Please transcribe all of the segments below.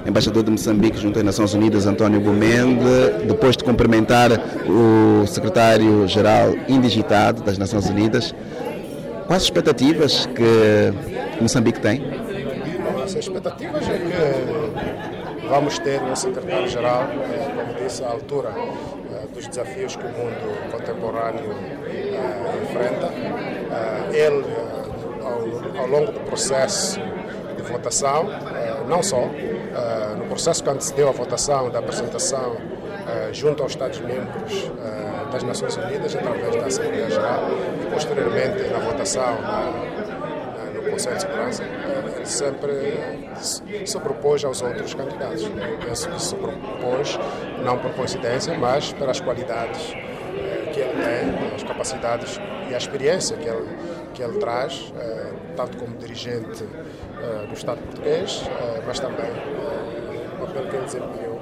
embaixador de Moçambique junto às Nações Unidas, António Gumende, depois de cumprimentar o secretário-geral indigitado das Nações Unidas. Quais as expectativas que Moçambique tem? As expectativas é que vamos ter um secretário-geral, como disse, à altura dos desafios que o mundo contemporâneo enfrenta. Ele, ao longo do processo de votação, não só, no processo que antecedeu a votação da apresentação junto aos Estados-membros das Nações Unidas, através da Assembleia Geral, e posteriormente na votação no Conselho de Segurança, ele sempre se propôs aos outros candidatos. Eu penso que se propôs, não por coincidência, mas pelas qualidades que ele tem, as capacidades e a experiência que ele traz, tanto como dirigente do Estado português, mas também o papel que ele desempenhou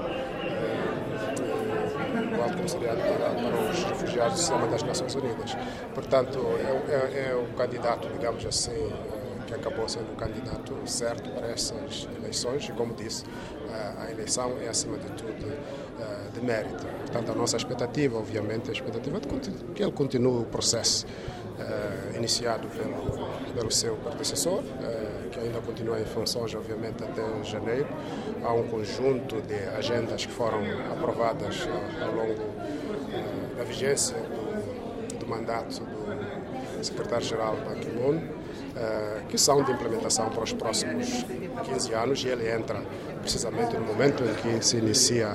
no Alto Comissariado para os Refugiados do Sistema das Nações Unidas. Portanto, é o candidato, digamos assim, que acabou sendo o candidato certo para essas eleições e, como disse, a eleição é, acima de tudo, de mérito. Portanto, a nossa expectativa, obviamente, é a expectativa de que ele continue o processo iniciado pelo seu predecessor, que ainda continua em funções, obviamente, até janeiro. Há um conjunto de agendas que foram aprovadas ao longo da vigência do mandato do secretário-geral Ban Ki-moon, que são de implementação para os próximos 15 anos, e ele entra precisamente no momento em que se inicia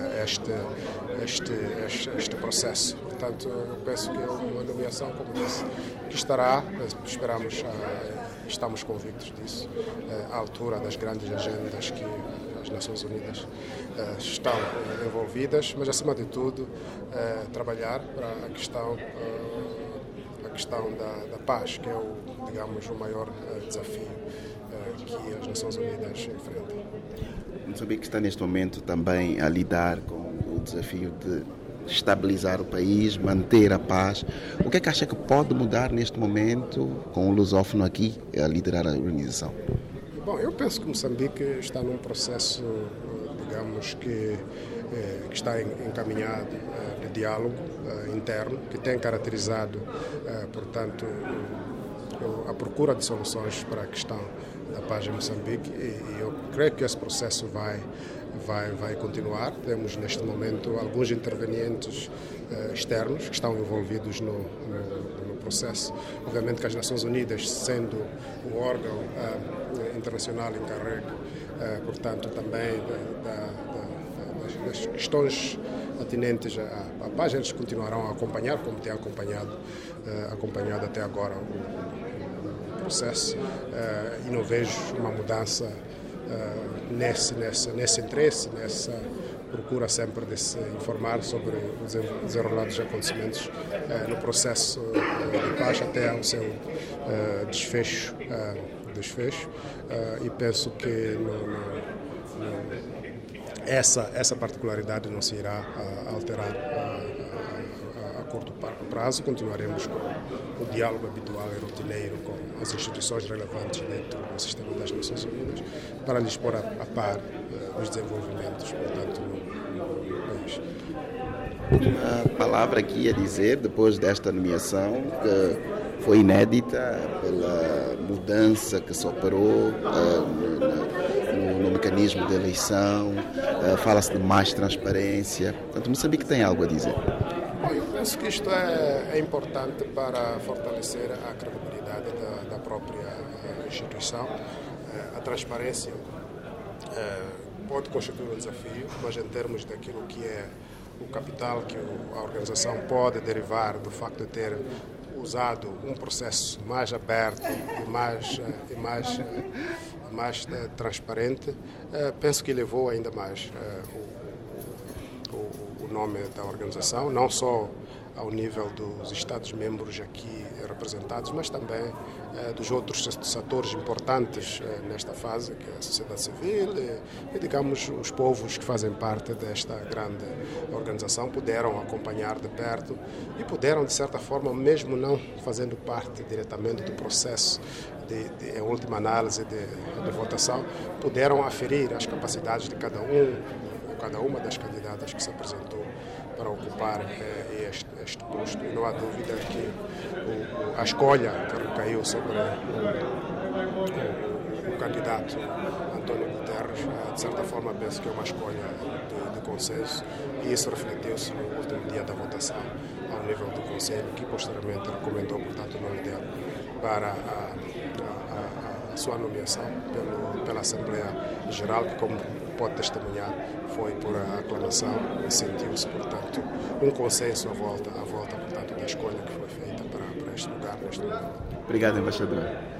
este processo. Portanto, eu penso que é uma nomeação, como disse, que estará, estamos convictos disso, à altura das grandes agendas que as Nações Unidas estão envolvidas, mas, acima de tudo, trabalhar para a questão da paz, que é o maior desafio que as Nações Unidas enfrentam. Moçambique está neste momento também a lidar com o desafio de estabilizar o país, manter a paz. O que é que acha que pode mudar neste momento com o lusófono aqui a liderar a organização? Bom, eu penso que Moçambique está num processo, digamos que está encaminhado de diálogo interno, que tem caracterizado, portanto, a procura de soluções para a questão da paz em Moçambique, e eu creio que esse processo vai continuar. Temos neste momento alguns intervenientes externos que estão envolvidos no processo. Obviamente que as Nações Unidas, sendo o órgão internacional encarregue, portanto, também das questões atinentes à paz, eles continuarão a acompanhar, como têm acompanhado até agora o processo, e não vejo uma mudança nesse interesse, nessa procura sempre de se informar sobre os desenrolados acontecimentos no processo de paz até ao seu desfecho, e penso que essa particularidade não se irá alterar a curto prazo. Continuaremos com o diálogo habitual e rotineiro com as instituições relevantes dentro do sistema das Nações Unidas para lhes pôr a par os desenvolvimentos, portanto, no país. Uma palavra aqui a dizer, depois desta nomeação, que foi inédita pela mudança que se operou no mecanismo de eleição, fala-se de mais transparência. Portanto, Moçambique tem algo a dizer. Bom, eu penso que isto é importante para fortalecer a credibilidade da própria instituição. A transparência pode constituir um desafio, mas em termos daquilo que é o capital que a organização pode derivar do facto de ter usado um processo mais aberto e mais transparente, penso que elevou ainda mais o nome da organização, não só ao nível dos Estados-membros aqui representados, mas também dos outros setores importantes nesta fase, que é a sociedade civil e, digamos, os povos que fazem parte desta grande organização puderam acompanhar de perto e puderam, de certa forma, mesmo não fazendo parte diretamente do processo em última análise de votação, puderam aferir as capacidades de cada uma das candidatas que se apresentou para ocupar este posto. E não há dúvida que a escolha que recaiu sobre o candidato António Guterres, de certa forma, penso que é uma escolha de consenso, e isso refletiu-se no último dia da votação ao nível do Conselho, que posteriormente recomendou, portanto, o nome dele para a sua nomeação pela Assembleia Geral, que, como pode testemunhar, foi por aclamação e sentiu-se, portanto, um consenso à volta portanto, da escolha que foi feita para este lugar neste momento. Obrigado, embaixador.